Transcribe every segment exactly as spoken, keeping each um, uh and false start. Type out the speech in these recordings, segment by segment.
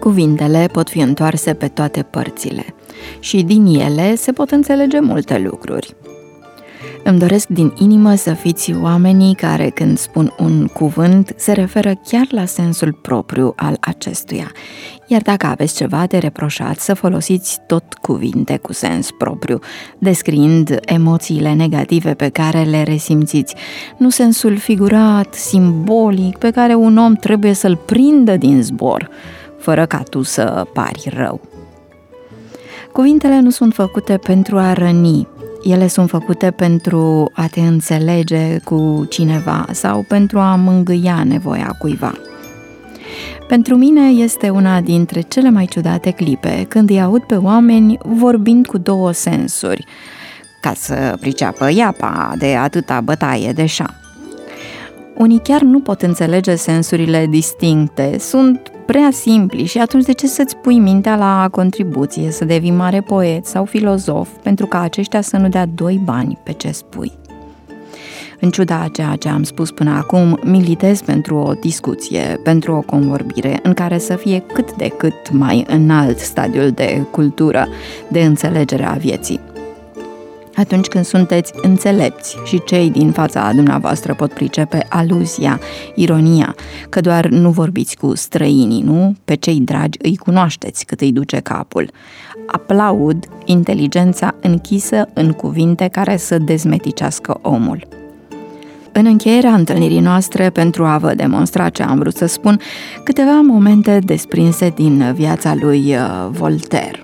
Cuvintele pot fi întoarse pe toate părțile și din ele se pot înțelege multe lucruri. Îmi doresc din inimă să fiți oamenii care, când spun un cuvânt, se referă chiar la sensul propriu al acestuia. Iar dacă aveți ceva de reproșat, să folosiți tot cuvinte cu sens propriu, descriind emoțiile negative pe care le resimțiți, nu sensul figurat, simbolic, pe care un om trebuie să-l prindă din zbor, fără ca tu să pari rău. Cuvintele nu sunt făcute pentru a răni, ele sunt făcute pentru a te înțelege cu cineva sau pentru a mângâia nevoia cuiva. Pentru mine este una dintre cele mai ciudate clipe când îi aud pe oameni vorbind cu două sensuri, ca să priceapă iapa de atâta bătaie de șa. Unii chiar nu pot înțelege sensurile distincte, sunt prea simpli și atunci de ce să-ți pui mintea la contribuție, să devii mare poet sau filozof, pentru ca aceștia să nu dea doi bani pe ce spui? În ciuda a ceea ce am spus până acum, militez pentru o discuție, pentru o convorbire în care să fie cât de cât mai înalt stadiul de cultură, de înțelegere a vieții. Atunci când sunteți înțelepți și cei din fața dumneavoastră pot pricepe aluzia, ironia, că doar nu vorbiți cu străinii, nu? Pe cei dragi îi cunoașteți cât îi duce capul. Aplaud inteligența închisă în cuvinte care să dezmeticească omul. În încheierea întâlnirii noastre, pentru a vă demonstra ce am vrut să spun, câteva momente desprinse din viața lui Voltaire.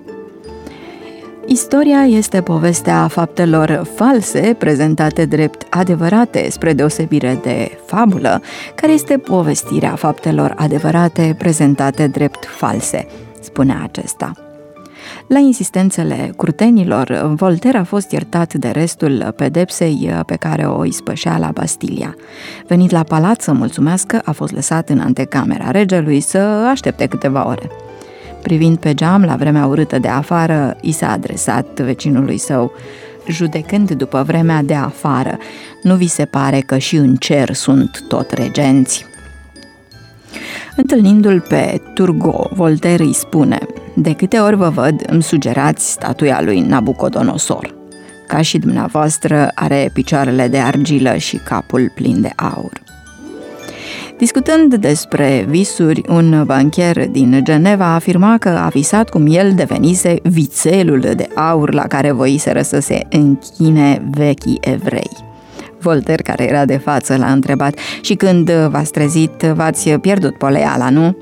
Istoria este povestea faptelor false prezentate drept adevărate, spre deosebire de fabulă, care este povestirea faptelor adevărate prezentate drept false, spunea acesta. La insistențele curtenilor, Voltaire a fost iertat de restul pedepsei pe care o ispășea la Bastilia. Venit la palat să mulțumească, a fost lăsat în antecamera regelui să aștepte câteva ore. Privind pe geam, la vremea urâtă de afară, i s-a adresat vecinului său: judecând după vremea de afară, nu vi se pare că și în cer sunt tot regenți? Întâlnindu-l pe Turgot, Voltaire îi spune: de câte ori vă văd, îmi sugerați statuia lui Nabucodonosor. Ca și dumneavoastră, are picioarele de argilă și capul plin de aur. Discutând despre visuri, un bancher din Geneva afirma că a visat cum el devenise vițelul de aur la care voiseră să se închine vechii evrei. Voltaire, care era de față, l-a întrebat: și când v-ați trezit, v-ați pierdut poleala, nu?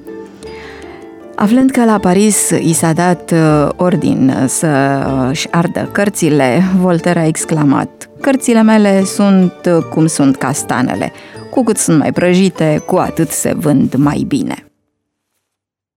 Aflând că la Paris i s-a dat ordin să-și ardă cărțile, Voltaire a exclamat: cărțile mele sunt cum sunt castanele, cu cât sunt mai prăjite, cu atât se vând mai bine.